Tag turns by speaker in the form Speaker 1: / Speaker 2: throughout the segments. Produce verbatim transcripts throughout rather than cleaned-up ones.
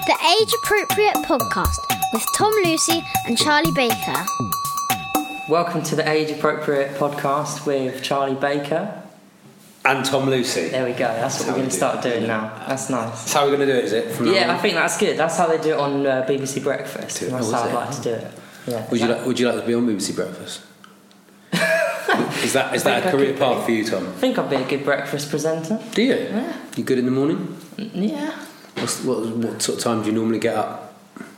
Speaker 1: The Age Appropriate Podcast with Tom Lucy and Charlie Baker.
Speaker 2: Welcome to the Age Appropriate Podcast with Charlie Baker.
Speaker 3: And Tom Lucy.
Speaker 2: There we go, that's, that's what we're going to start doing now. That's nice.
Speaker 3: That's how we're going to do it, is it? From
Speaker 2: yeah, I think that's good. That's how they do it on uh, B B C Breakfast.
Speaker 3: Oh,
Speaker 2: that's how I'd
Speaker 3: it?
Speaker 2: like to do it. Yeah.
Speaker 3: Would you, like, would you like to be on B B C Breakfast? Is that is that a career path for you, Tom?
Speaker 2: I think I'd be a good breakfast presenter.
Speaker 3: Do you?
Speaker 2: Yeah.
Speaker 3: You good in the morning?
Speaker 2: Yeah.
Speaker 3: What's, what, what sort of time do you normally get up?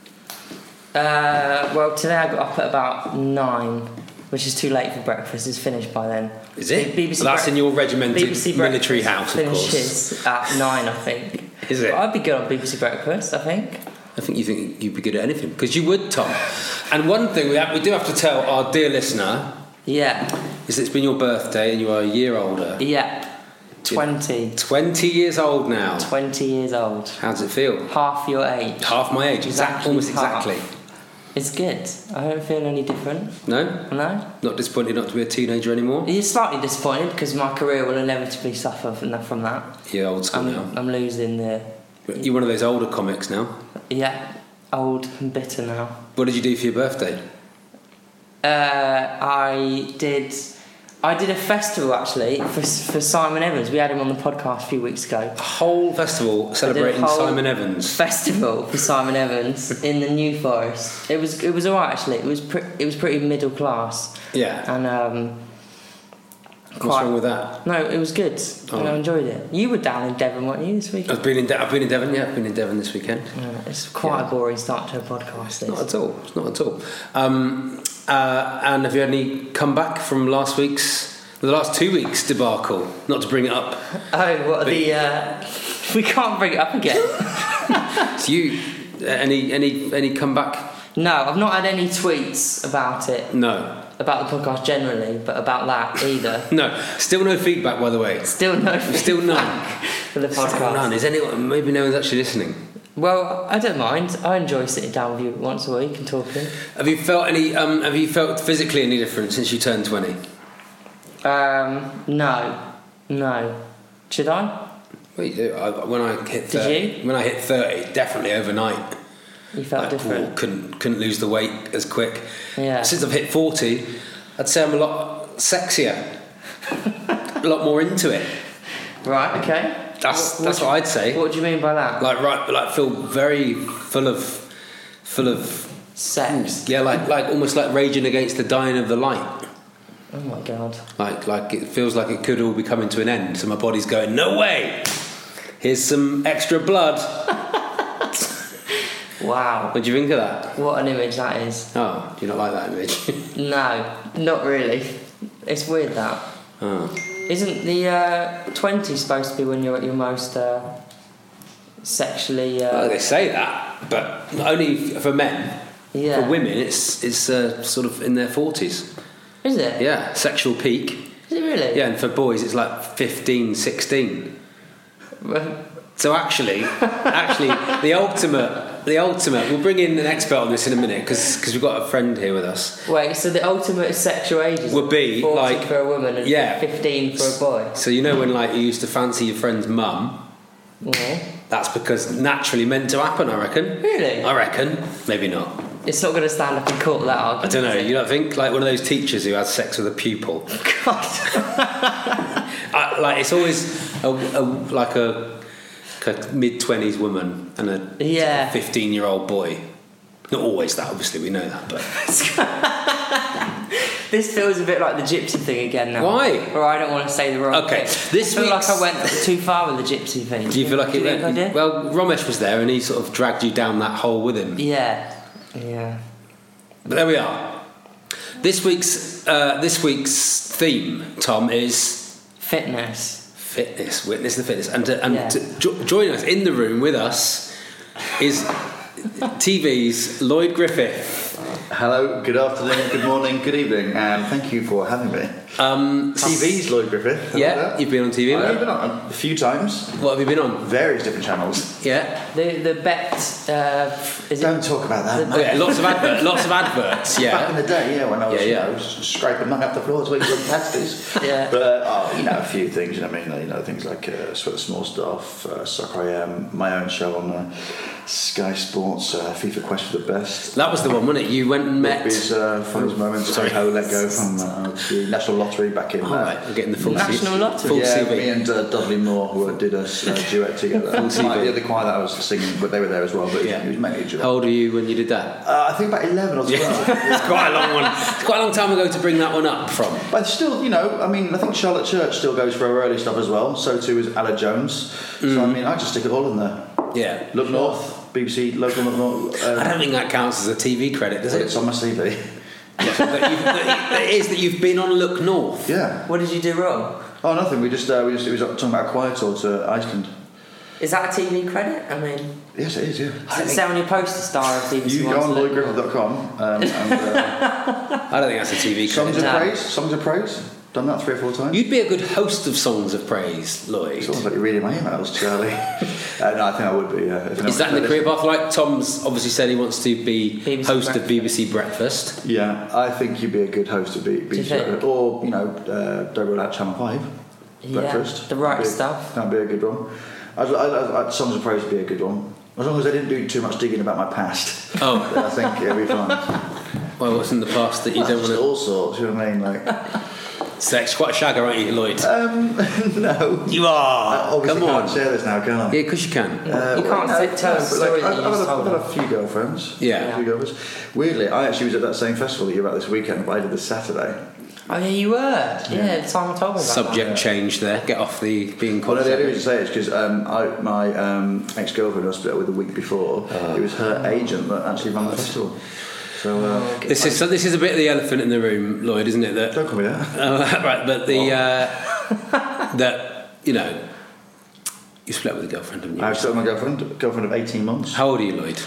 Speaker 2: Uh, well, today I got up at about nine, which is too late for breakfast. It's finished by then.
Speaker 3: Is it?
Speaker 2: B B C
Speaker 3: well, that's
Speaker 2: bre-
Speaker 3: in your regimented
Speaker 2: B B C
Speaker 3: military house, of course.
Speaker 2: Finishes at nine, I think.
Speaker 3: Is it?
Speaker 2: But I'd be good on B B C Breakfast, I think.
Speaker 3: I think you think you'd be good at anything because you would, Tom. And one thing we have, we do have to tell our dear listener.
Speaker 2: Yeah.
Speaker 3: Is that it's been your birthday and you are a year older.
Speaker 2: Yeah. Twenty.
Speaker 3: Twenty years old now.
Speaker 2: Twenty years old.
Speaker 3: How does it feel?
Speaker 2: Half your age.
Speaker 3: Half my age. Exactly. Almost
Speaker 2: half.
Speaker 3: exactly.
Speaker 2: It's good. I don't feel any different.
Speaker 3: No?
Speaker 2: No?
Speaker 3: Not disappointed not to be a teenager anymore?
Speaker 2: You're slightly disappointed because my career will inevitably suffer from that. From that.
Speaker 3: Yeah, old school
Speaker 2: I'm,
Speaker 3: now.
Speaker 2: I'm losing the...
Speaker 3: You're one of those older comics now.
Speaker 2: Yeah. Old and bitter now.
Speaker 3: What did you do for your birthday?
Speaker 2: Uh, I did... I did a festival actually for for Simon Evans. We had him on the podcast a few weeks ago.
Speaker 3: A whole festival celebrating
Speaker 2: whole
Speaker 3: Simon Evans.
Speaker 2: Festival for Simon Evans in the New Forest. It was it was alright actually. It was pre- it was pretty middle class.
Speaker 3: Yeah.
Speaker 2: And um.
Speaker 3: What's
Speaker 2: quite,
Speaker 3: wrong with that?
Speaker 2: No, it was good.
Speaker 3: Oh.
Speaker 2: And I enjoyed it. You were down in Devon, weren't you, this weekend?
Speaker 3: I've been in De- I've been in Devon. Yeah, I've been in Devon this weekend.
Speaker 2: Yeah, it's quite
Speaker 3: Yeah.
Speaker 2: a boring start to a podcast. This.
Speaker 3: Not at all. It's not at all. Um, uh, and have you had any comeback from last week's? The last two weeks debacle, not to bring it up.
Speaker 2: Oh, what the? Uh, we can't bring it up again.
Speaker 3: So you, uh, any any any comeback?
Speaker 2: No, I've not had any tweets about it.
Speaker 3: No.
Speaker 2: About the podcast generally, but about that either.
Speaker 3: No. Still no feedback, by the way.
Speaker 2: Still no.
Speaker 3: Still none
Speaker 2: for the podcast.
Speaker 3: Still none. Is anyone? Maybe no one's actually listening.
Speaker 2: Well, I don't mind. I enjoy sitting down with you once a week and talking.
Speaker 3: Have you felt any? Um, have you felt physically any different since you turned twenty?
Speaker 2: Um, no, no. Should I?
Speaker 3: Well, you do. I, when I hit thirty,
Speaker 2: Did you?
Speaker 3: when I hit thirty, definitely overnight.
Speaker 2: You felt
Speaker 3: like,
Speaker 2: different.
Speaker 3: oh, couldn't couldn't lose the weight as quick.
Speaker 2: Yeah.
Speaker 3: Since I've hit forty, I'd say I'm a lot sexier, a lot more into it.
Speaker 2: Right. Okay.
Speaker 3: That's
Speaker 2: what,
Speaker 3: that's
Speaker 2: what,
Speaker 3: what I'd say.
Speaker 2: What do you mean by that?
Speaker 3: Like right, like feel very full of, full of
Speaker 2: sex.
Speaker 3: Yeah, like like almost like raging against the dying of the light.
Speaker 2: Oh my god.
Speaker 3: Like like it feels like it could all be coming to an end. So my body's going, no way. Here's some extra blood.
Speaker 2: Wow.
Speaker 3: What do you think of that?
Speaker 2: What an image that is.
Speaker 3: Oh, do you not like that image?
Speaker 2: No, not really. It's weird that.
Speaker 3: Oh.
Speaker 2: Isn't the uh, twenty supposed to be when you're at your most uh, sexually? Uh,
Speaker 3: Well, they say that, but only for men.
Speaker 2: Yeah.
Speaker 3: For women, it's it's uh, sort of in their forties.
Speaker 2: Is it?
Speaker 3: Yeah, sexual peak.
Speaker 2: Is it really?
Speaker 3: Yeah, and for boys, it's like fifteen, sixteen. So actually, actually, the ultimate, the ultimate. We'll bring in an expert on this in a minute because we've got a friend here with us.
Speaker 2: Wait, so the ultimate sexual age is
Speaker 3: would be
Speaker 2: forty
Speaker 3: like
Speaker 2: for a woman and
Speaker 3: yeah,
Speaker 2: fifteen for a boy.
Speaker 3: So you know when like you used to fancy your friend's mum.
Speaker 2: Yeah.
Speaker 3: That's because naturally meant to happen. I reckon.
Speaker 2: Really?
Speaker 3: I reckon. Maybe not.
Speaker 2: It's not going to stand up in court, that argument.
Speaker 3: I don't know. You don't think like one of those teachers who has sex with a pupil?
Speaker 2: God.
Speaker 3: I, like it's always a, a like a, a mid twenties woman and a
Speaker 2: Yeah.
Speaker 3: fifteen year old boy. Not always that. Obviously, we know that, but
Speaker 2: This feels a bit like the gypsy thing again now.
Speaker 3: Why?
Speaker 2: Or I don't want to say the wrong
Speaker 3: Okay,
Speaker 2: thing.
Speaker 3: this
Speaker 2: I feel like
Speaker 3: week's-
Speaker 2: I went too far with the gypsy thing.
Speaker 3: do you feel like
Speaker 2: Do
Speaker 3: it?
Speaker 2: you think I did?
Speaker 3: Well, Romesh was there and he sort of dragged you down that hole with him.
Speaker 2: Yeah. Yeah.
Speaker 3: But there we are. This week's uh, this week's theme, Tom, is
Speaker 2: Fitness.
Speaker 3: fitness. Witness the fitness, and to, and
Speaker 2: Yeah.
Speaker 3: to jo- join us in the room with us is T V's Lloyd Griffith.
Speaker 4: Hello, good afternoon, good morning, good evening, and thank you for having me.
Speaker 3: Um,
Speaker 4: T V's Lloyd Griffith. Hello
Speaker 3: yeah,
Speaker 4: there.
Speaker 3: you've been on T V.
Speaker 4: I
Speaker 3: haven't
Speaker 4: have
Speaker 3: you?
Speaker 4: been on a few times,
Speaker 3: What have you been on?
Speaker 4: various different channels.
Speaker 3: Yeah.
Speaker 2: The the bet. Uh, is
Speaker 4: Don't
Speaker 2: it?
Speaker 4: talk about that.
Speaker 3: Oh, yeah, lots of adverts. Lots of adverts.
Speaker 4: Back in
Speaker 3: Yeah.
Speaker 4: the day, yeah, when I was,
Speaker 3: Yeah, yeah.
Speaker 4: You know, scraping money up the floor to eat some pasties.
Speaker 2: Yeah.
Speaker 4: But, uh, oh, you know, a few things, you know what I mean? You know, things like uh, Sort of Small Stuff, uh, Suck I Am, my own show on uh, Sky Sports uh, FIFA Quest for the Best.
Speaker 3: That was the one, wasn't it? You went and met.
Speaker 4: Rugby's uh, funniest moments.
Speaker 3: Sorry.
Speaker 4: How let go from uh, the National Lottery back in.
Speaker 3: Oh,
Speaker 4: Uh,
Speaker 3: right, I'm getting the full
Speaker 2: National
Speaker 3: C-
Speaker 2: Lottery?
Speaker 3: Full
Speaker 4: yeah,
Speaker 3: C V.
Speaker 4: me and uh, Dudley Moore who did a uh, duet together.
Speaker 3: Full C V.
Speaker 4: The other choir that I was singing, but they were there as well. But
Speaker 3: Yeah.
Speaker 4: it was mainly a duet.
Speaker 3: How old were you when you did that?
Speaker 4: Uh, I think about eleven or twelve.
Speaker 3: It's quite a long one. It's quite a long time ago to bring that one up from.
Speaker 4: But still, you know, I mean, I think Charlotte Church still goes for her early stuff as well. So too is Ella Jones.
Speaker 3: Mm.
Speaker 4: So I mean, I just stick it all in there.
Speaker 3: Yeah.
Speaker 4: Look North, B B C local Look North.
Speaker 3: I
Speaker 4: Um,
Speaker 3: don't think that counts as a T V credit, does it?
Speaker 4: it's on my C V.
Speaker 3: that, you've, that it is that you've been on Look North.
Speaker 4: Yeah.
Speaker 2: What did you do wrong?
Speaker 4: Oh, nothing. We just uh, we just it was talking about a choir tour to Iceland.
Speaker 2: Is that a T V credit? I mean,
Speaker 4: Yes, it is. Yeah.
Speaker 2: does it say on your poster star of B B C
Speaker 4: You
Speaker 2: One
Speaker 4: go
Speaker 2: to
Speaker 4: on
Speaker 2: look?
Speaker 4: lloyd griffith dot com um, and uh,
Speaker 3: I don't think that's a T V
Speaker 4: songs
Speaker 3: credit.
Speaker 4: of
Speaker 2: No.
Speaker 4: praise. Songs of praise. Done that three or four times.
Speaker 3: You'd be a good host of Songs of Praise, Lloyd.
Speaker 4: It's almost like you're reading my emails, Charlie. uh, no, I think I would be. Uh, if
Speaker 3: Is that in the career path? Like Tom's obviously said he wants to be
Speaker 2: B B C
Speaker 3: host
Speaker 2: Breakfast.
Speaker 3: of B B C Breakfast.
Speaker 4: Yeah, I think you'd be a good host of B B
Speaker 2: you
Speaker 4: C,
Speaker 2: think?
Speaker 4: or you know, uh, Don't Roll Out Channel Five.
Speaker 2: Yeah,
Speaker 4: Breakfast.
Speaker 2: the right
Speaker 4: That'd be-
Speaker 2: stuff.
Speaker 4: That'd be a good one. I'd, I'd, I'd, I'd, Songs of Praise would be a good one. As long as I didn't do too much digging about my past.
Speaker 3: Oh,
Speaker 4: Then I think it'd be fine.
Speaker 3: well, what's in the past that you
Speaker 4: Well,
Speaker 3: don't
Speaker 4: just
Speaker 3: want
Speaker 4: all sorts. You know what I mean? Like,
Speaker 3: to? Sex, quite a shagger, aren't you, Lloyd?
Speaker 4: um, no.
Speaker 3: you
Speaker 4: I
Speaker 3: are.
Speaker 4: obviously
Speaker 3: Come on.
Speaker 4: can't share this now, can I?
Speaker 3: Yeah, because you can.
Speaker 4: Uh,
Speaker 2: You can't
Speaker 4: well,
Speaker 2: say-
Speaker 4: no,
Speaker 2: tell a
Speaker 4: no, but,
Speaker 2: story
Speaker 4: like,
Speaker 2: that
Speaker 4: I've,
Speaker 2: you
Speaker 4: I've,
Speaker 2: just
Speaker 4: had a,
Speaker 2: told
Speaker 4: I've had a few girlfriends.
Speaker 3: Yeah.
Speaker 4: A few girlfriends. Weirdly, I actually was at that same festival that you're at this weekend, but I did this Saturday.
Speaker 2: Oh yeah, you were. Yeah, Simon told me about
Speaker 3: Subject change there. Get off the being
Speaker 4: Well, no, the only
Speaker 3: contact.
Speaker 4: reason I say it is because um, I- my um, ex-girlfriend I was split up with the week before.
Speaker 3: Oh.
Speaker 4: It was her agent that actually ran the festival. So, uh,
Speaker 3: This is so. This is a bit of the elephant in the room, Lloyd, isn't it? That
Speaker 4: don't call me that.
Speaker 3: uh, right, but the uh, that you know you split up with a girlfriend, haven't you?
Speaker 4: I was split with my girlfriend, girlfriend of eighteen months.
Speaker 3: How old are you, Lloyd?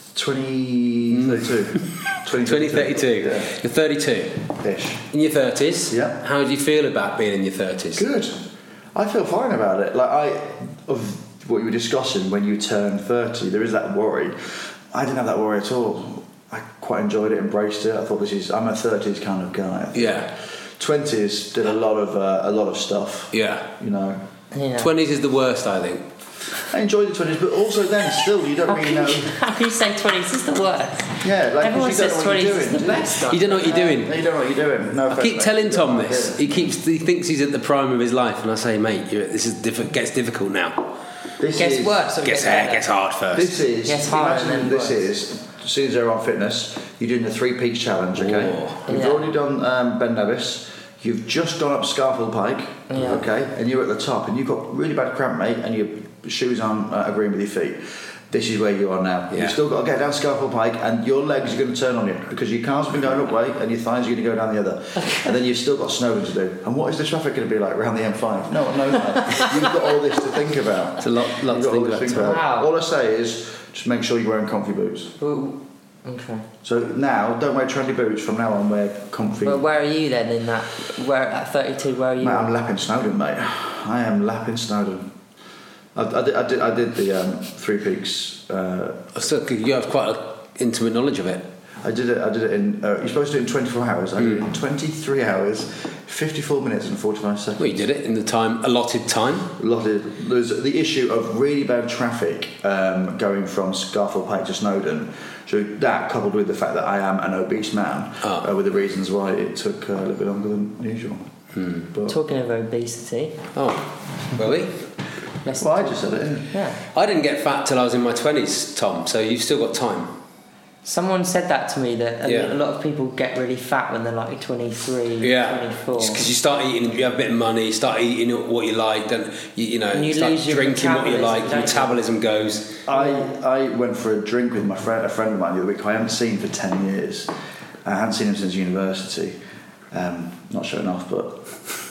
Speaker 4: twenty thirty-two.
Speaker 3: twenty thirty-two.
Speaker 4: Yeah.
Speaker 3: You're thirty-two.
Speaker 4: Ish.
Speaker 3: In your thirties.
Speaker 4: Yeah.
Speaker 3: How do you feel about being in your thirties?
Speaker 4: Good. I feel fine about it. Like I, of what you were discussing when you turn thirty, there is that worry. I didn't have that worry at all. I quite enjoyed it, embraced it. I thought this is. I'm a thirties kind of guy.
Speaker 3: Yeah.
Speaker 4: Twenties did a lot of uh, a lot of stuff.
Speaker 3: Yeah.
Speaker 4: You know.
Speaker 2: Yeah.
Speaker 3: Twenties is the worst, I think.
Speaker 4: I enjoyed the twenties, but also then still you don't
Speaker 2: How
Speaker 4: really
Speaker 2: can,
Speaker 4: know.
Speaker 2: you, how can you say twenties is the worst?
Speaker 4: Yeah, like 'cause
Speaker 2: Everyone
Speaker 4: you don't
Speaker 2: says
Speaker 4: know what
Speaker 2: twenties
Speaker 4: you're
Speaker 2: is
Speaker 4: doing,
Speaker 2: the
Speaker 4: do you?
Speaker 2: best.
Speaker 3: You don't know what you're doing.
Speaker 4: No, you don't know what you're doing. No
Speaker 3: I
Speaker 4: offence,
Speaker 3: keep
Speaker 4: mate.
Speaker 3: telling
Speaker 4: You
Speaker 3: Tom
Speaker 4: don't know
Speaker 3: this.
Speaker 4: what you're
Speaker 3: He keeps. He thinks he's at the prime of his life, and I say, mate, you're, this is diff- gets difficult now.
Speaker 4: doing. This
Speaker 2: Gets
Speaker 4: is,
Speaker 2: worse. or
Speaker 3: Gets
Speaker 2: gets
Speaker 3: hair,
Speaker 2: better?
Speaker 3: gets hard first.
Speaker 4: This is.
Speaker 2: Gets hard
Speaker 4: imagine
Speaker 2: and then
Speaker 4: this
Speaker 2: worse.
Speaker 4: is. As soon as they're on fitness, you're doing the three peaks challenge. Okay.
Speaker 3: Oh.
Speaker 4: You've
Speaker 2: Yeah.
Speaker 4: already done um, Ben Nevis. You've just gone up Scarfield Pike.
Speaker 2: Yeah.
Speaker 4: Okay. And you're at the top, and you've got really bad cramp, mate, and your shoes aren't uh, agreeing with your feet. This is where you are now.
Speaker 3: Yeah.
Speaker 4: You've still got to get down Scarfield Pike, and your legs are going to turn on you because your calves have been going up way, and your thighs are going to go down the other. And then you've still got Snowdon to do. And what is the traffic going to be like around the M five? No one knows that. You've got all this to think about.
Speaker 3: It's a lot, lot
Speaker 4: You've
Speaker 3: to
Speaker 4: got all
Speaker 3: think
Speaker 4: this
Speaker 3: about.
Speaker 2: Wow.
Speaker 4: All I say is just make sure you're wearing comfy boots.
Speaker 2: Ooh, okay.
Speaker 4: So now, don't wear trendy boots. From now on, wear comfy.
Speaker 2: But where are you then in that? Where at thirty-two? Where are you?
Speaker 4: Mate, I'm lapping Snowdon, mate. I am lapping Snowdon. I, I, did, I did. I did the um, Three Peaks. Uh,
Speaker 3: So you have quite an intimate knowledge of it.
Speaker 4: I did it. I did it in. Uh, you're supposed to do it in twenty-four hours. I did it in twenty-three hours, fifty-four minutes and forty-five seconds.
Speaker 3: Well, you did it in the time allotted time.
Speaker 4: A lot of, there's the issue of really bad traffic um, going from Scarfield Pike to Snowdon. So that, coupled with the fact that I am an obese man,
Speaker 3: Oh.
Speaker 4: uh, were the reasons why it took uh, a little bit longer than usual.
Speaker 3: Hmm.
Speaker 4: But,
Speaker 2: Talking of obesity.
Speaker 3: Oh, really?
Speaker 2: Let's
Speaker 4: well, I
Speaker 2: talk-
Speaker 4: just said it. Yeah.
Speaker 2: Yeah.
Speaker 3: I didn't get fat till I was in my twenties, Tom. So you've still got time.
Speaker 2: Someone said that to me that a,
Speaker 3: Yeah.
Speaker 2: a lot of people get really fat when they're like twenty-three,
Speaker 3: Yeah,
Speaker 2: twenty-four.
Speaker 3: because you start eating, you have a bit of money, you start eating what you like, then you, you know,
Speaker 2: And you
Speaker 3: start
Speaker 2: lose your
Speaker 3: drinking what you
Speaker 2: metabolism,
Speaker 3: like, your
Speaker 2: don't you?
Speaker 3: metabolism goes.
Speaker 4: I, I went for a drink with my friend, a friend of mine the other week who I haven't seen for ten years. I hadn't seen him since university. Um, not showing off, but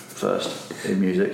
Speaker 4: first in music.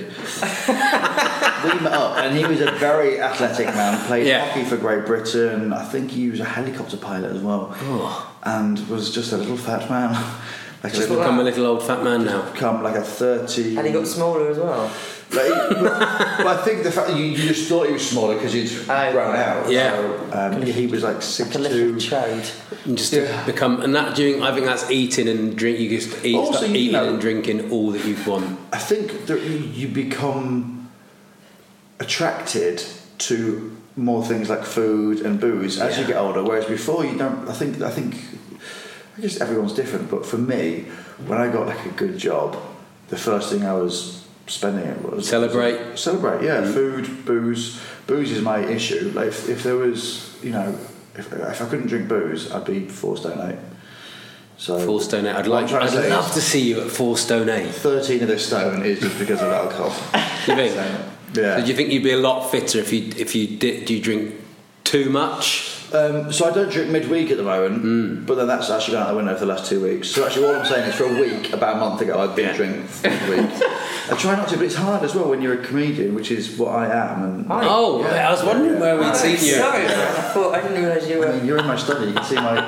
Speaker 4: We met up, and he was a very athletic man. Played
Speaker 3: Yeah.
Speaker 4: hockey for Great Britain. I think he was a helicopter pilot as well,
Speaker 3: Oh,
Speaker 4: and was just a little fat man. Like a
Speaker 3: just
Speaker 4: little,
Speaker 3: become a little old fat man now.
Speaker 4: become like a thirty.
Speaker 2: And he got smaller as well.
Speaker 4: Like, but, but I think the fact that you, you just thought he was smaller because he'd
Speaker 2: Oh,
Speaker 4: grown out.
Speaker 3: Yeah.
Speaker 4: So, um, he was like six
Speaker 2: Like a little
Speaker 4: two.
Speaker 2: chode.
Speaker 3: And just
Speaker 4: Yeah.
Speaker 3: to become, and that doing, I think that's eating and drink. You just eat,
Speaker 4: Also,
Speaker 3: start
Speaker 4: you
Speaker 3: eating
Speaker 4: know-
Speaker 3: and drinking all that you want.
Speaker 4: I think that you you become attracted to more things like food and booze as
Speaker 3: Yeah.
Speaker 4: you get older. Whereas before, you don't. I think. I think. I guess everyone's different, but for me, when I got like a good job, the first thing I was spending it was
Speaker 3: Celebrate.
Speaker 4: was celebrate, yeah.
Speaker 3: Mm.
Speaker 4: Food, booze. Booze is my issue. Like if, if there was, you know, if, if I couldn't drink booze, I'd be four stone eight. So
Speaker 3: Four stone eight. I'd
Speaker 4: what I'm
Speaker 3: like.
Speaker 4: trying
Speaker 3: I'd
Speaker 4: to say
Speaker 3: love
Speaker 4: is
Speaker 3: to see you at four stone eight.
Speaker 4: Thirteen of this stone is just because of alcohol.
Speaker 3: You think?
Speaker 4: So, yeah.
Speaker 3: Do you think you'd be a lot fitter if you if you did? Do you drink too much?
Speaker 4: Um, so I don't drink midweek at the moment,
Speaker 3: Mm.
Speaker 4: but then that's actually gone out the window for the last two weeks. So actually, all I'm saying is, for a week, about a month ago, I did
Speaker 3: Yeah.
Speaker 4: drink midweek. I try not to, but it's hard as well when you're a comedian, which is what I am. And
Speaker 2: Hi.
Speaker 3: Oh,
Speaker 4: Yeah.
Speaker 3: I was wondering
Speaker 4: Yeah.
Speaker 3: where we'd
Speaker 2: Oh,
Speaker 3: seen you.
Speaker 2: sorry, man. I thought I didn't realise you
Speaker 4: I
Speaker 2: were.
Speaker 4: mean, you're in my study. You can see my.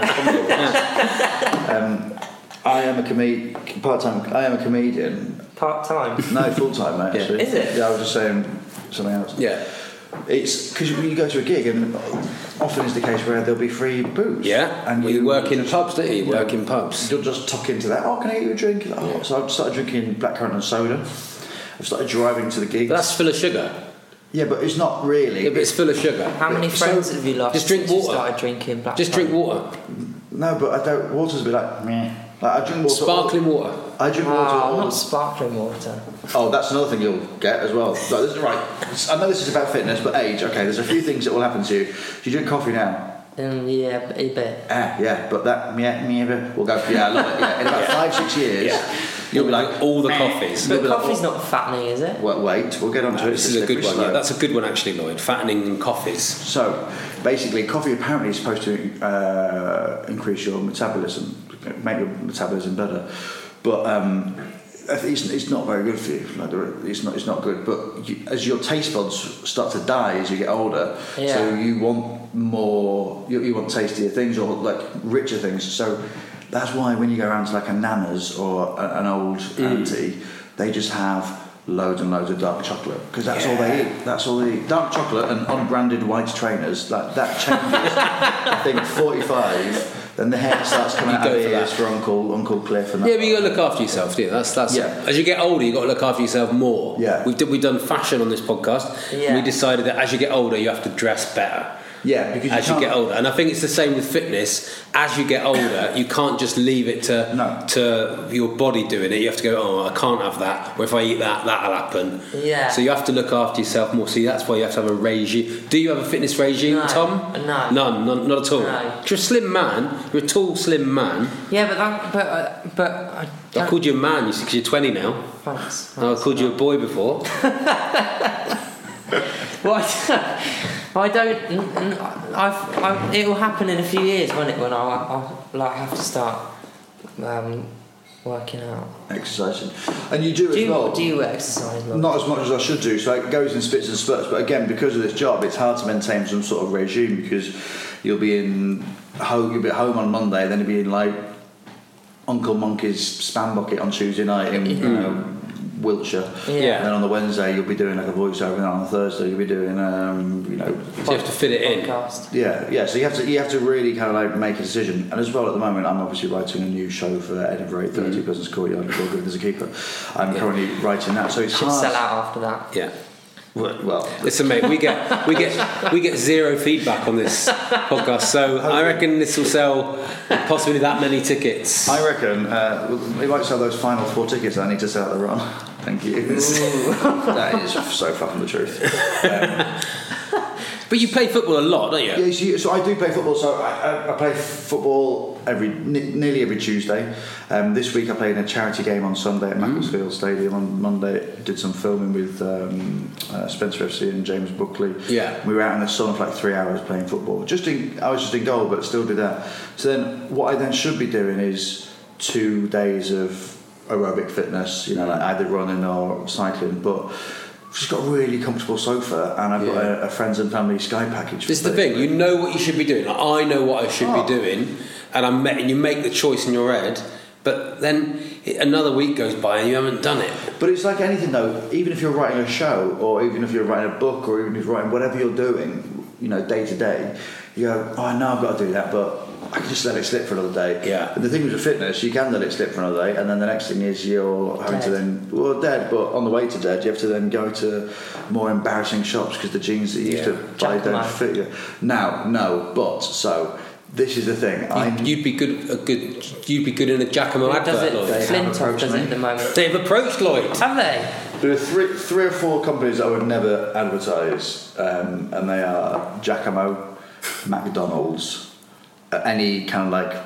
Speaker 4: um, I am a comedian, part-time. I am a comedian.
Speaker 2: Part time.
Speaker 4: No, full-time, mate.
Speaker 3: Yeah.
Speaker 4: Actually.
Speaker 2: Is it?
Speaker 4: Yeah, I was just saying something else.
Speaker 3: Yeah.
Speaker 4: It's because you go to a gig, and often is the case where there'll be free booze.
Speaker 3: Yeah.
Speaker 4: and
Speaker 3: Well, you work in
Speaker 4: just-
Speaker 3: pubs, don't you? You
Speaker 4: you
Speaker 3: work
Speaker 4: know,
Speaker 3: in pubs.
Speaker 4: You'll just tuck into that. Oh, can I get you a drink? Like, oh. So I've started drinking blackcurrant and soda. I've started driving to the gigs.
Speaker 3: But that's full of sugar.
Speaker 4: Yeah, but it's not really.
Speaker 3: Yeah, but it's full of sugar.
Speaker 2: How many
Speaker 4: So-
Speaker 2: friends have you lost?
Speaker 3: Just drink
Speaker 2: since you
Speaker 3: water.
Speaker 2: started drinking black.
Speaker 3: Just drink
Speaker 2: tea?
Speaker 3: water.
Speaker 4: No, but I don't. Water's a bit like meh. Like I drink water.
Speaker 3: Sparkling water.
Speaker 4: I drink water.
Speaker 2: Oh,
Speaker 4: all
Speaker 2: not
Speaker 4: the-
Speaker 2: sparkling water.
Speaker 4: Oh, that's another thing you'll get as well. Like, this is right. I know this is about fitness, but age. Okay, there's a few things that will happen to you. If you drink coffee now,
Speaker 2: Um, yeah, a bit.
Speaker 4: ah, yeah, but that meh, meh, meh, will go. Yeah, I love it. Yeah, in about five, six years,
Speaker 3: Yeah.
Speaker 4: you'll be like
Speaker 3: all the
Speaker 4: meh.
Speaker 3: coffees.
Speaker 4: You'll
Speaker 2: But
Speaker 4: be like,
Speaker 2: coffee's
Speaker 4: oh,
Speaker 2: not fattening, is it?
Speaker 4: Well, wait, we'll get on to
Speaker 3: No,
Speaker 4: it.
Speaker 3: this
Speaker 4: It's
Speaker 3: is a good
Speaker 4: slippery
Speaker 3: one. Yeah,
Speaker 4: slope.
Speaker 3: that's a good one actually, Lloyd. Fattening coffees.
Speaker 4: So, basically, coffee apparently is supposed to uh, increase your metabolism, make your metabolism better. But um, it's, it's not very good for you. Like, it's not. It's not good. But you, as your taste buds start to die as you get older,
Speaker 2: Yeah.
Speaker 4: so you want more. You, you want tastier things or like richer things. So that's why when you go around to like a nana's or a, an old auntie, they just have loads and loads of dark chocolate because that's all they eat. That's all they eat. Dark chocolate and unbranded white trainers. Like that changes. I think forty-five. Then the hair starts coming
Speaker 3: You
Speaker 4: out
Speaker 3: go
Speaker 4: of
Speaker 3: for
Speaker 4: the ears
Speaker 3: that.
Speaker 4: for Uncle Uncle Cliff and that.
Speaker 3: Yeah, but you got to look after yourself, do you? That's that's.
Speaker 4: Yeah.
Speaker 3: As you get older, you got to look after yourself more.
Speaker 4: Yeah.
Speaker 3: We've done, we've done fashion on this podcast.
Speaker 2: Yeah.
Speaker 3: We decided that as you get older, you have to dress better.
Speaker 4: Yeah, because you
Speaker 3: as you
Speaker 4: can't-
Speaker 3: get older, and I think it's the same with fitness. As you get older, you can't just leave it to
Speaker 4: No.
Speaker 3: to your body doing it. You have to go, oh, I can't have that. Or if I eat that, that'll happen.
Speaker 2: Yeah.
Speaker 3: So you have to look after yourself more. See, that's why you have to have a regime. Do you have a fitness regime,
Speaker 2: No.
Speaker 3: Tom?
Speaker 2: No.
Speaker 3: None, none, not at all.
Speaker 2: No.
Speaker 3: You're a slim man. You're a tall, slim man.
Speaker 2: Yeah, but that, but uh, but I
Speaker 3: I
Speaker 2: don't.
Speaker 3: called you a man, you see, because you're twenty now.
Speaker 2: Thanks.
Speaker 3: I called you a boy before.
Speaker 2: What? I don't. n- n- I've. I, it will happen in a few years when it when I I like have to start um, working out.
Speaker 4: exercising, and you do,
Speaker 2: Do
Speaker 4: as
Speaker 2: you
Speaker 4: well.
Speaker 2: do you exercise? Love?
Speaker 4: Not as much as I should do, so it goes in spits and spurts. But again, because of this job, it's hard to maintain some sort of regime because you'll be in home, you'll be at home on Monday, then you'll be in like Uncle Monkey's spam bucket on Tuesday night in you know, Wiltshire.
Speaker 2: Yeah.
Speaker 4: And then on the Wednesday, you'll be doing like a voiceover, and then on the Thursday, you'll be doing um, you know.
Speaker 3: So you have to fit it in.
Speaker 2: Podcast.
Speaker 4: Yeah, yeah. So you have to you have to really kind of like make a decision. And as well, at the moment, I'm obviously writing a new show for Edinburgh eight thirty Business Courtyard called Good as a Keeper. I'm
Speaker 3: Yeah.
Speaker 4: currently writing that, so it's
Speaker 2: Should
Speaker 4: hard.
Speaker 2: sell out after that.
Speaker 3: Yeah.
Speaker 4: Well, well,
Speaker 3: Listen, mate, we get we get we get zero feedback on this podcast, so I reckon this will sell possibly that many tickets.
Speaker 4: I reckon uh, we might sell those final four tickets I need to sell at the run. Thank you. That is so far from the truth.
Speaker 3: But you play football a lot, don't you?
Speaker 4: Yeah, so, so I do play football. So I, I, I play football every ne- nearly every Tuesday. Um, this week I played in a charity game on Sunday at Macclesfield Stadium. On Monday, did some filming with um, uh, Spencer F C and James Buckley.
Speaker 3: Yeah.
Speaker 4: We were out in the sun for like three hours playing football. Just in, I was just in goal, but still did that. So then, what I then should be doing is two days of aerobic fitness. You know, like either running or cycling, but. I've just got a really comfortable sofa, and I've got
Speaker 3: Yeah.
Speaker 4: a, a friends and family Sky package. for
Speaker 3: This is the
Speaker 4: thirty
Speaker 3: thing. You know what you should be doing. Like, I know what I should
Speaker 4: Oh.
Speaker 3: be doing, and I'm and you make the choice in your head. But then it, another week goes by and you haven't done it.
Speaker 4: But it's like anything though, even if you're writing a show or even if you're writing a book or even if you're writing whatever you're doing, you know, day to day, you go, oh, I know I've got to do that, but I can just let it slip for another day.
Speaker 3: Yeah.
Speaker 4: But the thing with fitness, you can let it slip for another day, and then the next thing is you're having
Speaker 2: Dead.
Speaker 4: to then, well, dead, but on the way to dead, you have to then go to more embarrassing shops because the jeans that you used
Speaker 3: Yeah.
Speaker 4: to buy
Speaker 2: Giacomo.
Speaker 4: don't fit you. Now, no, but so this is the thing. I'm
Speaker 3: You'd be good. A good. You'd be good in a Giacomo
Speaker 2: Who does
Speaker 3: advert,
Speaker 2: it?
Speaker 3: Lloyd.
Speaker 4: They have
Speaker 2: Flintoff
Speaker 4: approached
Speaker 2: does
Speaker 4: me.
Speaker 2: it at the moment.
Speaker 3: They've approached Lloyd.
Speaker 2: Have they?
Speaker 4: There are three, three or four companies that I would never advertise, um, and they are Giacomo, McDonald's, uh, any kind of like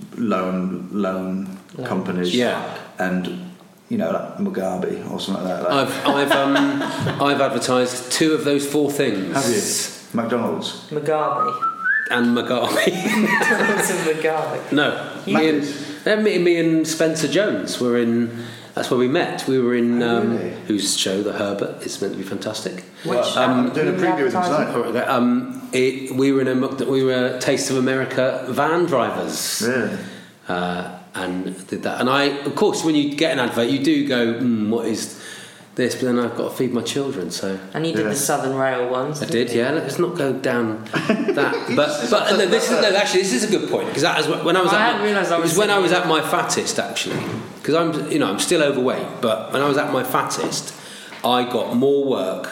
Speaker 4: loan loan
Speaker 2: Loan.
Speaker 4: companies,
Speaker 3: Yeah.
Speaker 4: and you know like Mugabe or something like that. Like,
Speaker 3: I've I've um I've advertised two of those four things.
Speaker 4: have you McDonald's?
Speaker 2: Mugabe.
Speaker 3: And Mugabe.
Speaker 2: McDonald's and Mugabe.
Speaker 3: No, me and uh, me, me and Spencer Jones were in. That's where we met. We were in
Speaker 4: Oh,
Speaker 3: um,
Speaker 4: really?
Speaker 3: whose show, The Herbert, is meant to be fantastic.
Speaker 4: Well,
Speaker 2: Which,
Speaker 4: I'm
Speaker 2: um,
Speaker 4: doing a
Speaker 2: who
Speaker 4: preview with them
Speaker 2: advertising?
Speaker 4: tonight.
Speaker 3: All right, okay. Um, it, we were in a Mc- we were Taste of America van drivers.
Speaker 4: Really?
Speaker 3: Uh, and did that. And I, of course, when you get an advert, you do go, mm, what is this? But then I've got to feed my children, so.
Speaker 2: And you did
Speaker 4: Yeah.
Speaker 2: the Southern Rail ones.
Speaker 3: I
Speaker 2: didn't
Speaker 3: did,
Speaker 2: you?
Speaker 3: yeah. Let's not go down that. But but no, this is no, actually this is a good point because that is when I was
Speaker 2: I
Speaker 3: at
Speaker 2: hadn't
Speaker 3: my,
Speaker 2: realised I
Speaker 3: it
Speaker 2: was
Speaker 3: was when I
Speaker 2: sitting
Speaker 3: was
Speaker 2: here.
Speaker 3: at my fattest actually because I'm you know I'm still overweight, but when I was at my fattest, I got more work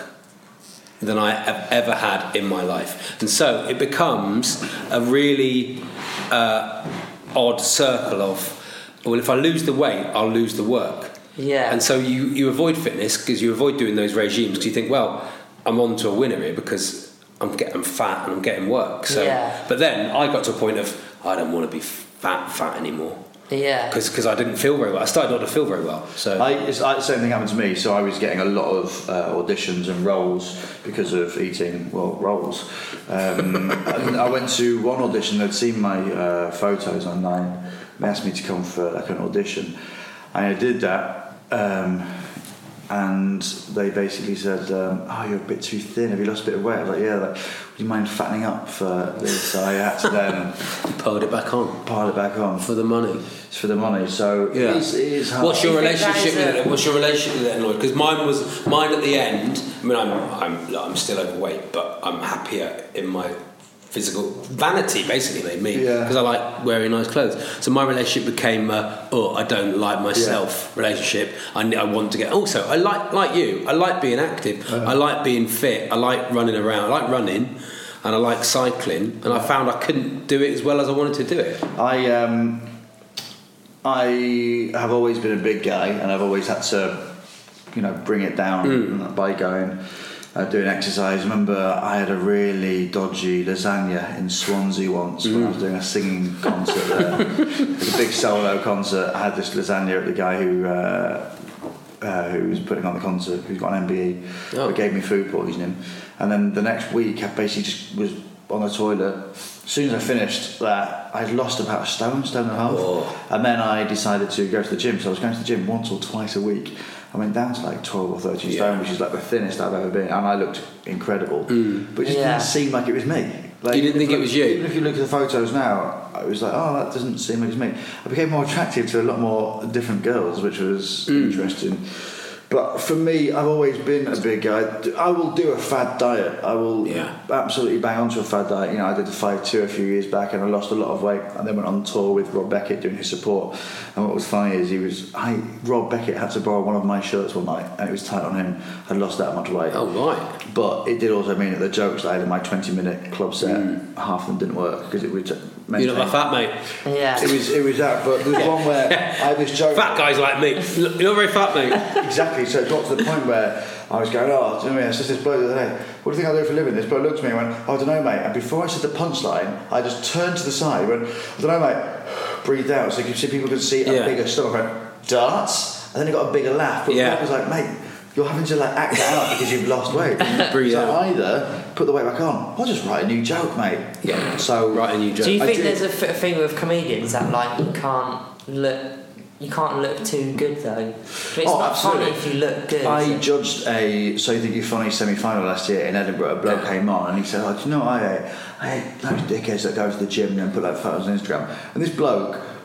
Speaker 3: than I have ever had in my life, and so it becomes a really uh, odd circle of well, if I lose the weight, I'll lose the work.
Speaker 2: Yeah.
Speaker 3: And so you, you avoid fitness because you avoid doing those regimes because you think, well, I'm on to a winner here because I'm getting fat and I'm getting work. So,
Speaker 2: Yeah.
Speaker 3: but then I got to a point of I don't want to be fat, fat anymore
Speaker 2: Yeah.
Speaker 3: because I didn't feel very well. I started not to feel very well. So
Speaker 4: I, it's like the same thing happened to me. So I was getting a lot of uh, auditions and roles because of eating well roles. Um, and I went to one audition. They'd seen my uh, photos online. They asked me to come for like an audition, and I did that. Um, and they basically said, um, "Oh, you're a bit too thin. Have you lost a bit of weight?" I was like, "Yeah." Like, would you mind fattening up for this? So I had to then
Speaker 3: pulled it back on
Speaker 4: pile it back on
Speaker 3: for the money.
Speaker 4: It's for the money. So
Speaker 3: Yeah.
Speaker 4: it is, it is hard.
Speaker 3: What's your
Speaker 2: I think that
Speaker 3: relationship
Speaker 2: is
Speaker 3: with
Speaker 2: a-
Speaker 3: it? What's your relationship with it, Lloyd? Because mine was mine at the end. I mean, I'm I'm I'm still overweight, but I'm happier in my physical vanity, basically, made me
Speaker 4: Yeah.
Speaker 3: because I like wearing nice clothes. So my relationship became, uh, oh, I don't like myself relationship. I, I want to get. Also, I like like you. I like being active.
Speaker 4: Uh-huh.
Speaker 3: I like being fit. I like running around. I like running. And I like cycling, and I found I couldn't do it as well as I wanted to do it.
Speaker 4: I um, I have always been a big guy, and I've always had to, you know, bring it down
Speaker 3: Mm.
Speaker 4: by going uh, doing exercise. I remember I had a really dodgy lasagna in Swansea once when I was doing a singing concert there. It was a big solo concert. I had this lasagna at the guy who. Uh, Uh, who was putting on the concert, who's got an M B E,
Speaker 3: Oh.
Speaker 4: who gave me food poisoning. And then the next week, I basically just was on the toilet. As soon as I finished that, I'd lost about a stone, stone and a half.
Speaker 3: Oh.
Speaker 4: And then I decided to go to the gym. So I was going to the gym once or twice a week. I went down to like twelve or thirteen
Speaker 3: Yeah.
Speaker 4: stone, which is like the thinnest I've ever been. And I looked incredible. But it just
Speaker 2: Yeah.
Speaker 4: didn't seem like it was me. Like,
Speaker 3: You didn't think it was you?
Speaker 4: Even if you look at the photos now, I was like, oh, that doesn't seem like it's me. I became more attractive to a lot more different girls, which was interesting. But for me, I've always been a big guy. I will do a fad diet. I will
Speaker 3: Yeah.
Speaker 4: absolutely bang onto a fad diet. You know, I did the five two a few years back, and I lost a lot of weight. And then went on tour with Rob Beckett doing his support. And what was funny is he was, I Rob Beckett had to borrow one of my shirts one night, and it was tight on him. I'd lost that much weight.
Speaker 3: Oh right.
Speaker 4: But it did also mean that the jokes that I had in my twenty minute club set, half of them didn't work because it was.
Speaker 3: You're not my fat mate.
Speaker 2: Yeah.
Speaker 4: It was it was that, but there was one where I had this joke.
Speaker 3: Fat guys like me. You're not very fat, mate.
Speaker 4: Exactly. So it got to the point where I was going, oh, do you know what I mean? It's just this bloke the other day. What do you think I do for a living? This bloke looked at me and went, oh, I don't know, mate. And before I said the punchline, I just turned to the side, went, I don't know, mate. Breathed out, so you could see people could see a
Speaker 3: Yeah.
Speaker 4: bigger stomach. I went, darts, and then it got a bigger laugh. But
Speaker 3: Yeah.
Speaker 4: I was like, mate. You're having to like act it out because you've lost weight.
Speaker 3: Breathe
Speaker 4: so
Speaker 3: out.
Speaker 4: either put the weight back on, or just write a new joke, mate.
Speaker 3: Yeah.
Speaker 4: So
Speaker 3: Write a new joke.
Speaker 2: Do you
Speaker 4: I
Speaker 2: think
Speaker 4: do-
Speaker 2: there's a f- a thing with comedians that like you can't look, you can't look too good though? It's
Speaker 4: Oh,
Speaker 2: not
Speaker 4: absolutely.
Speaker 2: funny if you look good.
Speaker 4: I
Speaker 2: is it?
Speaker 4: judged a So You Think You're Funny semi-final last year in Edinburgh. A bloke came on and he said, oh, do you know what I hate? I hate those dickheads that go to the gym and then put like photos on Instagram. And this bloke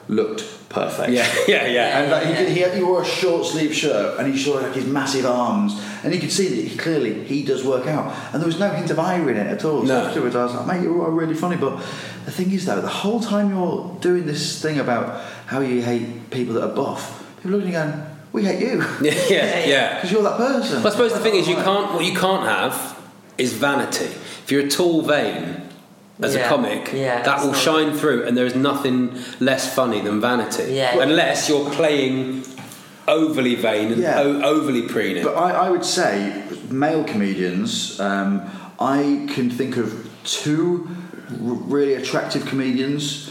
Speaker 4: looked perfect.
Speaker 3: Yeah, yeah, yeah.
Speaker 4: And like,
Speaker 2: Yeah.
Speaker 4: he, he, had, he wore a short sleeve shirt, and he showed like his massive arms, and you could see that he, clearly he does work out. And there was no hint of irony in it at all. So
Speaker 3: No.
Speaker 4: afterwards, I was like, mate, you're all really funny. But the thing is, though, the whole time you're doing this thing about how you hate people that are buff, people are looking and going, we hate you.
Speaker 3: Yeah, yeah, yeah.
Speaker 4: Because you're that person.
Speaker 3: But I suppose the thing is, you can't. What you can't have is vanity. If you're a tall vein as
Speaker 2: Yeah.
Speaker 3: a comic,
Speaker 2: Yeah,
Speaker 3: that
Speaker 2: it's
Speaker 3: will
Speaker 2: not-
Speaker 3: shine through, and there is nothing less funny than vanity.
Speaker 2: Yeah.
Speaker 3: Unless you're playing overly vain and
Speaker 4: Yeah.
Speaker 3: o- overly preening.
Speaker 4: But I, I would say male comedians, um, I can think of two r- really attractive comedians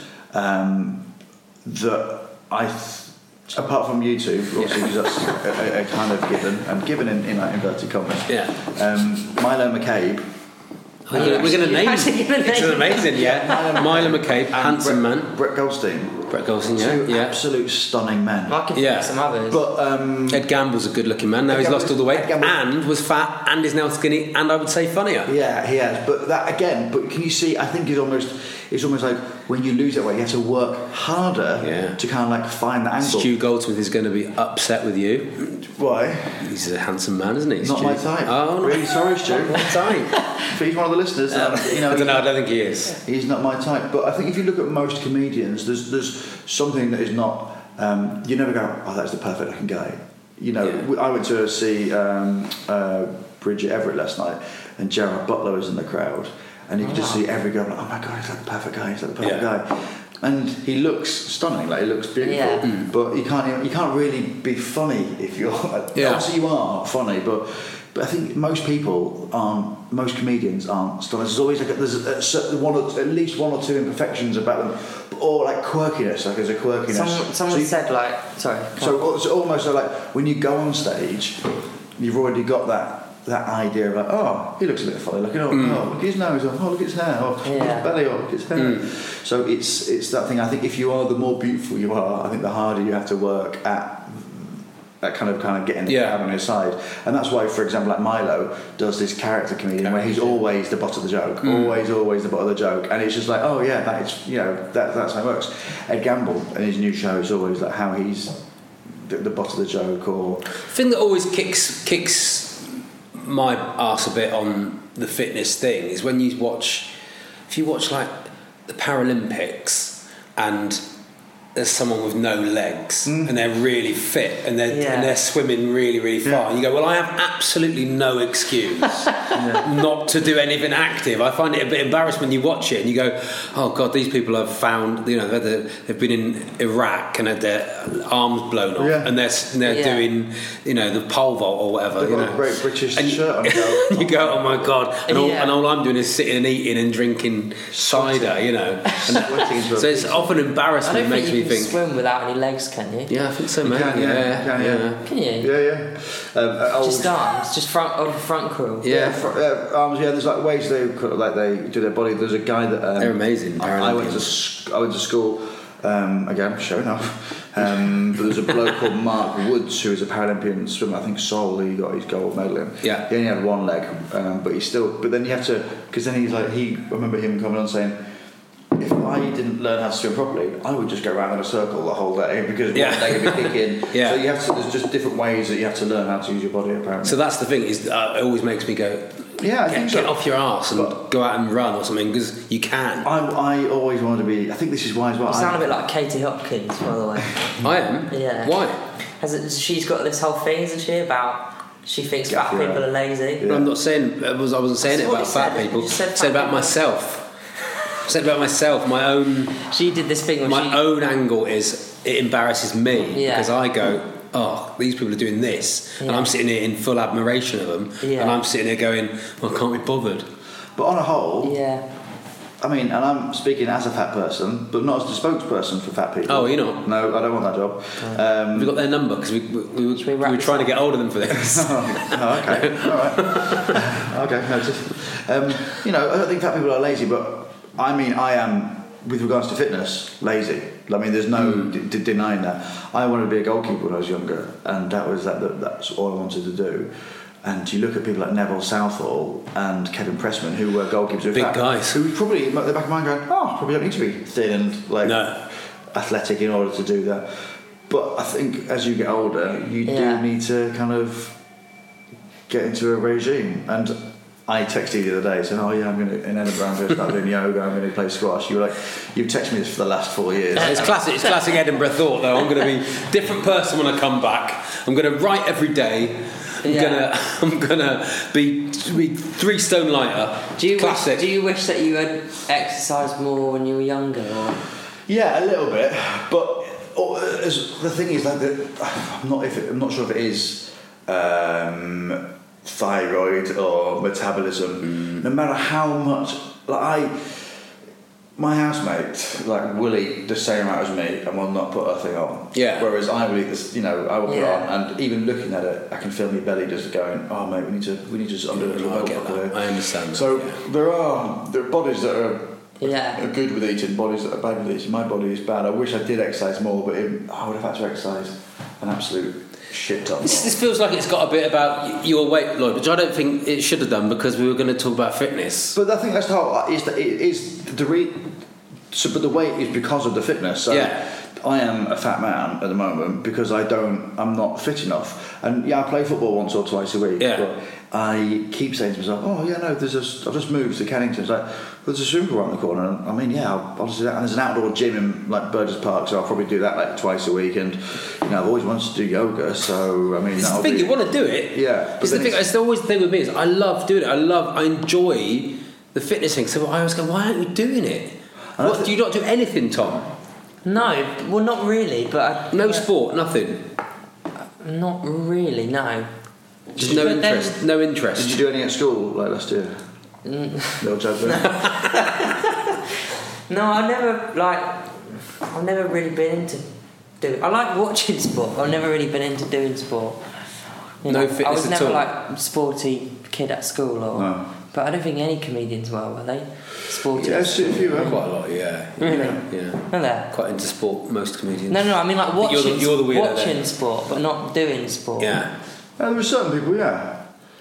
Speaker 4: um, that I, th- apart from you two, obviously, because that's a, a, a kind of given, and given in, in like inverted commas.
Speaker 3: Yeah.
Speaker 4: Um, Milo McCabe.
Speaker 3: We're gonna, we're gonna
Speaker 2: You're
Speaker 3: name.
Speaker 2: actually gonna
Speaker 3: It's
Speaker 2: name-
Speaker 3: amazing, yeah. Milo McCabe,
Speaker 4: and
Speaker 3: handsome
Speaker 4: Brett,
Speaker 3: man.
Speaker 4: Brett Goldstein.
Speaker 3: Brett Goldstein, yeah,
Speaker 4: Two
Speaker 3: yeah.
Speaker 4: absolute stunning men.
Speaker 2: I can think
Speaker 3: Yeah.
Speaker 2: of some others.
Speaker 4: But um,
Speaker 3: Ed Gamble's a good-looking man. Now
Speaker 4: Ed
Speaker 3: he's
Speaker 4: Gamble-
Speaker 3: lost all the weight
Speaker 4: Ed Gamble-
Speaker 3: and was fat and is now skinny and I would say funnier.
Speaker 4: yeah, he has. But that again, but can you see? I think it's almost, it's almost like when you lose that weight, you have to work harder
Speaker 3: Yeah.
Speaker 4: to kind of like find the angle.
Speaker 3: Stu Goldsmith is going to be upset with you.
Speaker 4: Why?
Speaker 3: He's a handsome man, isn't he?
Speaker 4: Not
Speaker 3: Stu?
Speaker 4: my type.
Speaker 3: Oh, no.
Speaker 4: Really sorry, Stu.
Speaker 3: Not my type.
Speaker 4: If he's one of the listeners,
Speaker 3: Um,
Speaker 4: then, you know,
Speaker 3: I don't know. I don't think he is.
Speaker 4: he's not my type. But I think if you look at most comedians, there's there's something that is not. Um, you never go, oh, that's the perfect looking guy. You know,
Speaker 3: Yeah.
Speaker 4: we- I went to see um, uh, Bridget Everett last night, and Gerard Butler was in the crowd, and you could just see every guy like, oh my god, he's like the perfect guy. He's like the perfect
Speaker 3: Yeah.
Speaker 4: guy. And he looks stunning, like he looks beautiful.
Speaker 2: Yeah.
Speaker 3: Mm.
Speaker 4: But you can't even- you can't really be funny if you're.
Speaker 3: Yeah.
Speaker 4: Obviously, you are funny, but but I think most people aren't. Most comedians aren't stunning. There's always like a, there's a, a certain one or, at least one or two imperfections about them, or like quirkiness. Like there's a quirkiness.
Speaker 2: Someone, someone
Speaker 4: So you-
Speaker 2: said like, sorry.
Speaker 4: so it's almost like when you go on stage, you've already got that that idea of like, oh, he looks a bit funny looking. Oh, oh look at his nose. Oh, look at his hair. Oh, look at
Speaker 2: Yeah.
Speaker 4: his belly. Oh, look at his hair. So it's it's that thing. I think if you are, the more beautiful you are, I think the harder you have to work at that kind of kind of getting the
Speaker 3: Yeah.
Speaker 4: crowd on his side. And that's why, for example, like Milo does this character comedian where he's always the butt of the joke, always, always the butt of the joke, and it's just like, oh yeah, that is, you know, that that's how it works. Ed Gamble and his new show is always like how he's the, the butt of the joke, or
Speaker 3: The thing that always kicks kicks my arse a bit on the fitness thing is when you watch, if you watch like the Paralympics and there's someone with no legs and they're really fit and they're,
Speaker 2: Yeah.
Speaker 3: and they're swimming really, really far.
Speaker 4: Yeah.
Speaker 3: And you go, well, I have absolutely no excuse not to do anything active. I find it a bit embarrassing when you watch it and you go, oh, God, these people have found, you know, they're the, they've been in Iraq and had their arms blown off
Speaker 4: Yeah.
Speaker 3: and they're, and they're
Speaker 2: Yeah.
Speaker 3: doing, you know, the pole vault or whatever.
Speaker 4: they've
Speaker 3: You
Speaker 4: got
Speaker 3: know.
Speaker 4: a great British
Speaker 3: And you-
Speaker 4: shirt on. You go,
Speaker 3: you go, oh my God. And all,
Speaker 2: Yeah.
Speaker 3: and all I'm doing is sitting and eating and drinking cider, you know. And
Speaker 4: sweating into a
Speaker 3: so it's
Speaker 4: pizza.
Speaker 3: often
Speaker 2: I
Speaker 3: embarrassment
Speaker 2: don't
Speaker 3: makes
Speaker 2: think you
Speaker 3: me
Speaker 2: can
Speaker 3: think.
Speaker 2: swim without any legs, can you?
Speaker 3: Yeah, I think so,
Speaker 4: You
Speaker 3: mate.
Speaker 4: can, yeah,
Speaker 3: yeah,
Speaker 4: you can, yeah.
Speaker 2: Can you?
Speaker 4: Yeah, yeah. Um, uh, old-
Speaker 2: Just arms, just front, oh, front crawl.
Speaker 3: Yeah.
Speaker 4: Yeah, fr- uh, arms. Yeah, there's like ways they cut- like they do their body. There's a guy that um,
Speaker 3: They're amazing,
Speaker 4: I, I went to
Speaker 3: Paralympians.
Speaker 4: sc- I went to school um, again, showing off. Um, but there's a bloke called Mark Woods who is a Paralympian swimmer. I think Seoul. He got his gold medal in.
Speaker 3: Yeah.
Speaker 4: He only had one leg, um, but he still. But then you have to, because then he's like he. I remember him coming on saying, if I didn't learn how to swim properly, I would just go around in a circle the whole day because
Speaker 3: Yeah.
Speaker 4: one leg would be kicking.
Speaker 3: Yeah.
Speaker 4: So you have to. There's just different ways that you have to learn how to use your body. Apparently.
Speaker 3: So that's the thing, is uh, it always makes me go,
Speaker 4: yeah, I
Speaker 3: get,
Speaker 4: think so.
Speaker 3: get off your arse and
Speaker 4: But-
Speaker 3: go out and run or something, because you can.
Speaker 4: I, I always wanted to be. I think this is why as well.
Speaker 2: You sound
Speaker 4: I,
Speaker 2: a bit like Katie Hopkins, by the way.
Speaker 3: I am?
Speaker 2: Yeah.
Speaker 3: Why?
Speaker 2: Has it, she's got this whole thing, isn't she, about she thinks
Speaker 4: Get
Speaker 2: fat
Speaker 4: off your
Speaker 2: people
Speaker 4: own.
Speaker 2: are lazy.
Speaker 3: Well, I'm not saying, I, was, I wasn't saying
Speaker 2: That's
Speaker 3: it
Speaker 2: what
Speaker 3: about
Speaker 2: you
Speaker 3: fat
Speaker 2: said.
Speaker 3: people.
Speaker 2: You said
Speaker 3: I
Speaker 2: fat
Speaker 3: said about
Speaker 2: people.
Speaker 3: myself. I said about myself, my own
Speaker 2: She did this thing where
Speaker 3: my
Speaker 2: she...
Speaker 3: own angle is it embarrasses me
Speaker 2: Yeah.
Speaker 3: because I go, oh, these people are doing this, and
Speaker 2: Yeah.
Speaker 3: I'm sitting here in full admiration of them,
Speaker 2: Yeah.
Speaker 3: and I'm sitting here going, well, I can't be bothered.
Speaker 4: but on a whole,
Speaker 2: Yeah.
Speaker 4: I mean, and I'm speaking as a fat person, but not as the spokesperson for fat people.
Speaker 3: Oh, you're not?
Speaker 4: No, I don't want that job.
Speaker 3: Have
Speaker 4: Um,
Speaker 3: we got their number? Because we, we, we, were-
Speaker 2: Should we
Speaker 3: we
Speaker 2: wrap
Speaker 3: were
Speaker 2: this
Speaker 3: trying to
Speaker 2: up?
Speaker 3: get hold of them for this.
Speaker 4: oh, okay, all right. Okay, noted. Um, you know, I don't think fat people are lazy, but I mean, I am, with regards to fitness, lazy. I mean, there's no
Speaker 3: Hmm.
Speaker 4: d- d- denying that. I wanted to be a goalkeeper when I was younger, and that was that. that that's all I wanted to do. And you look at people like Neville Southall and Kevin Pressman, who were goalkeepers, who were
Speaker 3: Big
Speaker 4: fat,
Speaker 3: guys.
Speaker 4: who probably at the back of my mind going, "Oh, probably don't need to be thin and like."
Speaker 3: No.
Speaker 4: athletic in order to do that. But I think as you get older, you
Speaker 2: Yeah.
Speaker 4: do need to kind of get into a regime. And I texted you the other day saying, "Oh yeah, I'm going to in Edinburgh. I'm going to start doing yoga. I'm going to play squash." You were like, "You've texted me this for the last four years."
Speaker 3: It's classic. It's classic Edinburgh thought, though. I'm going to be a different person when I come back. I'm going to write every day. I'm
Speaker 2: Yeah.
Speaker 3: gonna. I'm gonna be, be three stone lighter.
Speaker 2: Do you
Speaker 3: classic?
Speaker 2: Wish, do you wish that you had exercised more when you were younger? Or?
Speaker 4: Yeah, a little bit, but oh, as, the thing is, like, the, I'm not if it, I'm not sure if it is um, thyroid or metabolism. Mm. No matter how much, like I, my housemate, like will eat the same amount as me and will not put a thing on.
Speaker 3: Yeah.
Speaker 4: Whereas I will eat this, you know, I will put
Speaker 2: Yeah.
Speaker 4: it on, and even looking at it, I can feel my belly just going, "Oh mate, we need to, we need to just undo a little
Speaker 3: I
Speaker 4: bit
Speaker 3: get
Speaker 4: properly."
Speaker 3: that. I understand that,
Speaker 4: So
Speaker 3: yeah.
Speaker 4: there are there are bodies that are.
Speaker 2: Yeah.
Speaker 4: Are good with eating, bodies that are bad with eating. My body is bad. I wish I did exercise more, but it, I would have had to exercise an absolute shit ton.
Speaker 3: This, this feels like it's got a bit about y- your weight, Lloyd, which I don't think it should have done because we were going to talk about fitness.
Speaker 4: But I think that's the whole. Is that it is the re, so, but the weight is because of the fitness. So
Speaker 3: Yeah.
Speaker 4: I am a fat man at the moment because I don't. I'm not fit enough. And yeah, I play football once or twice a week.
Speaker 3: Yeah.
Speaker 4: But I keep saying to myself, "Oh yeah, no, there's a. I've just moved to Kennington. It's like there's a swimming pool around the corner. And I mean, yeah, I'll, I'll just do that. And there's an outdoor gym in like Burgess Park, so I'll probably do that like twice a week. And you know, I've always wanted to do yoga, so I mean,
Speaker 3: It's the
Speaker 4: that'll
Speaker 3: thing,
Speaker 4: be,
Speaker 3: you want to do it.
Speaker 4: Yeah, but
Speaker 3: It's the
Speaker 4: then
Speaker 3: thing.
Speaker 4: it's-
Speaker 3: It's always the thing with me is I love doing it. I love. I enjoy the fitness thing. So I always go, why aren't you doing it?
Speaker 4: And I
Speaker 3: What,
Speaker 4: thi-
Speaker 3: do you not do anything, Tom?
Speaker 2: No, well, not really, but I,
Speaker 3: No
Speaker 2: yeah,
Speaker 3: sport, nothing.
Speaker 2: Not really, no.
Speaker 3: Just no
Speaker 2: But then-
Speaker 3: interest. No interest.
Speaker 4: Did you do any at school like last year? Little joke there.
Speaker 2: No, I never like. I've never really been into doing. I like watching sport. I've never really been into doing sport. You
Speaker 3: No
Speaker 2: know,
Speaker 3: fitness
Speaker 2: I was
Speaker 3: at
Speaker 2: never
Speaker 3: all?
Speaker 2: like sporty kid at school, or.
Speaker 4: No.
Speaker 2: But I don't think any comedians were, were they? Sporty.
Speaker 4: Yeah, I've seen a few.
Speaker 3: Quite
Speaker 4: Haven't
Speaker 3: a lot, yeah.
Speaker 2: Really?
Speaker 3: Yeah.
Speaker 2: Are there?
Speaker 3: Quite into sport, most comedians.
Speaker 2: No, no, I mean like
Speaker 3: But you're the-
Speaker 2: watching,
Speaker 3: you're the weirdo
Speaker 2: watching
Speaker 3: then.
Speaker 2: sport, but not doing sport.
Speaker 3: Yeah.
Speaker 4: Uh, there were certain people, yeah.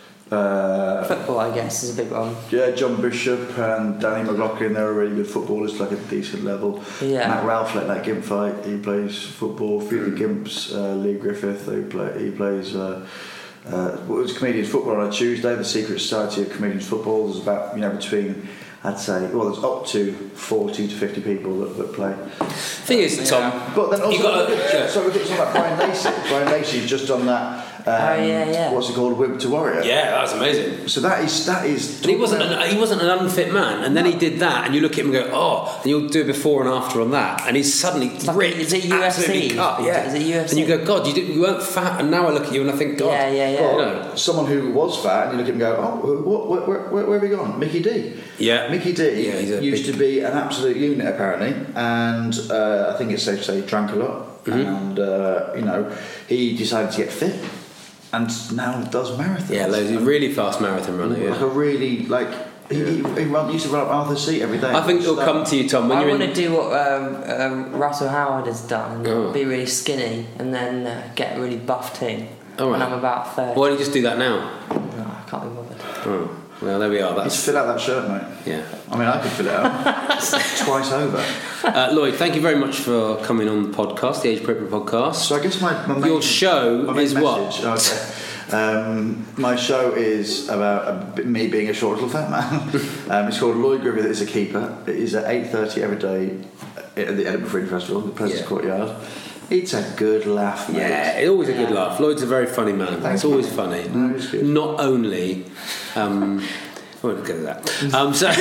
Speaker 4: Uh,
Speaker 2: Football, I guess, is a big one.
Speaker 4: yeah, John Bishop and Danny McLaughlin, they were really good footballers, like a decent level.
Speaker 2: Yeah.
Speaker 4: Matt Ralph, like that Gimp fight, he plays football. A few of the Gimps, uh, Lee Griffith, he, play, he plays. Uh, uh, what was Comedians Football on a Tuesday? The Secret Society of Comedians Football. There's about, you know, between, I'd say, well, there's up to forty to fifty people that, that play.
Speaker 3: Thing is, Tom,
Speaker 4: But then also,
Speaker 3: You gotta-
Speaker 4: look at,
Speaker 3: yeah.
Speaker 4: so look at someone like Brian Lacey. Brian Lacey's just done that. Um,
Speaker 2: Oh, yeah, yeah.
Speaker 4: What's it called? Whip to Warrior.
Speaker 3: yeah, that was amazing.
Speaker 4: So that is that is.
Speaker 3: And he wasn't an, he wasn't an unfit man, and then he did that, and you look at him and go, oh, and you'll do a before and after on that, and he's suddenly
Speaker 2: like-
Speaker 3: ripped,
Speaker 2: is it U F C?
Speaker 3: absolutely cut, yeah.
Speaker 2: Is it U F C?
Speaker 3: And you go, God, you, did, you weren't fat, and now I look at you and I think, God,
Speaker 2: Yeah, yeah, yeah.
Speaker 4: Well,
Speaker 3: You know.
Speaker 4: someone who was fat, and you look at him and go, oh, what, where, where, where, where have you gone? Mickey D.
Speaker 3: Yeah.
Speaker 4: Mickey D
Speaker 3: Yeah, he's a
Speaker 4: used
Speaker 3: big-
Speaker 4: to be an absolute unit apparently, and uh, I think it's safe to say he drank a lot,
Speaker 3: Mm-hmm.
Speaker 4: and uh, you know he decided to get fit, and now does marathons.
Speaker 3: yeah, like, he's a really fast marathon runner.
Speaker 4: Like
Speaker 3: Yeah.
Speaker 4: a really like he, he, he run, used to run up Arthur's Seat every day.
Speaker 3: I think it'll come to you, Tom, when
Speaker 2: I
Speaker 3: you're
Speaker 2: want
Speaker 3: in.
Speaker 2: to do what um, um, Russell Howard has done,
Speaker 3: Oh.
Speaker 2: be really skinny, and then uh, get a really buff team.
Speaker 3: All
Speaker 2: When
Speaker 3: right.
Speaker 2: I'm about thirty.
Speaker 3: Why don't you just do that now?
Speaker 2: No, I can't be bothered.
Speaker 3: Oh, well, there we are.
Speaker 4: Let's
Speaker 3: That's
Speaker 4: fill out that shirt, mate.
Speaker 3: yeah.
Speaker 4: I mean, I could fill it out twice over.
Speaker 3: Uh, Lloyd, thank you very much for coming on the podcast, the Age Appropriate podcast.
Speaker 4: So I guess my, my main,
Speaker 3: Your show
Speaker 4: my main
Speaker 3: is what?
Speaker 4: message, okay. Um, my show is about a, bit- me being a short little fat man. um, it's called Lloyd Griffith is a Keeper. It is at eight thirty every day at the Edinburgh Fringe Festival, the President's
Speaker 3: Yeah.
Speaker 4: Courtyard. It's a good laugh, mate.
Speaker 3: Yeah, it's always a good laugh. Lloyd's a very funny man.
Speaker 4: Thank
Speaker 3: it's
Speaker 4: you.
Speaker 3: always funny.
Speaker 4: No, it's good.
Speaker 3: Not only. Um, I won't get to that. Um, so,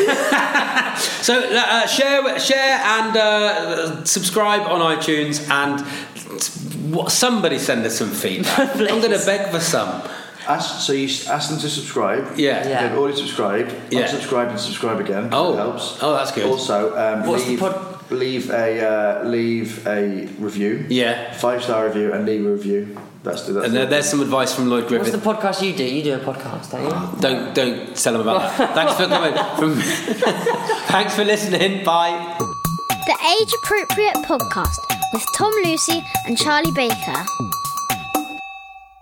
Speaker 3: so uh, share, share, and uh, subscribe on iTunes, and what, somebody send us some feedback. I'm going to beg for some.
Speaker 4: Ask, so you s- ask them to subscribe.
Speaker 3: Yeah.
Speaker 2: Yeah.
Speaker 4: They've already subscribed.
Speaker 3: Yeah.
Speaker 4: Unsubscribe and subscribe again.
Speaker 3: Oh.
Speaker 4: That helps.
Speaker 3: Oh, that's good.
Speaker 4: Also, um,
Speaker 2: What's the
Speaker 4: leave,
Speaker 2: pod-
Speaker 4: leave a uh, leave a review.
Speaker 3: Yeah.
Speaker 4: Five star review and leave a review. That's the. That's
Speaker 3: And there,
Speaker 4: the-
Speaker 3: there's some advice from Lloyd
Speaker 2: What's
Speaker 3: Griffith.
Speaker 2: the podcast you do? You do a podcast, don't you?
Speaker 3: Don't don't tell them about that. Thanks for coming. From, thanks for listening. Bye.
Speaker 1: The Age Appropriate Podcast with Tom Lucy and Charlie Baker.